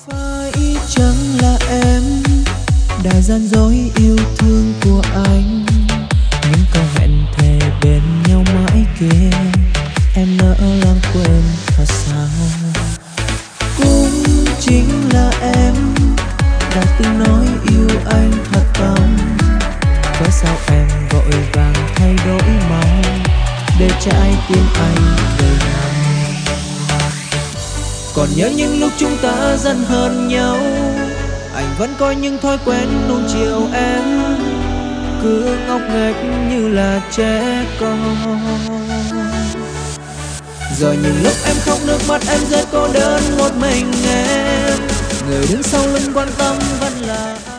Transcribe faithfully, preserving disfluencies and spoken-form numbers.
Phải chăng là em đã gian dối yêu thương của anh, những câu hẹn thề bên nhau mãi kia em nỡ lãng quên thật sao? Cũng chính là em đã từng nói yêu anh thật tâm, cớ sao em vội vàng thay đổi màu để trái tim anh đầy nắng. Còn nhớ những lúc chúng ta dần hơn nhau, anh vẫn coi những thói quen nuông chiều em, cứ ngốc nghếch như là trẻ con. Rồi những lúc em khóc nước mắt em rơi cô đơn một mình em, người đứng sau lưng quan tâm vẫn là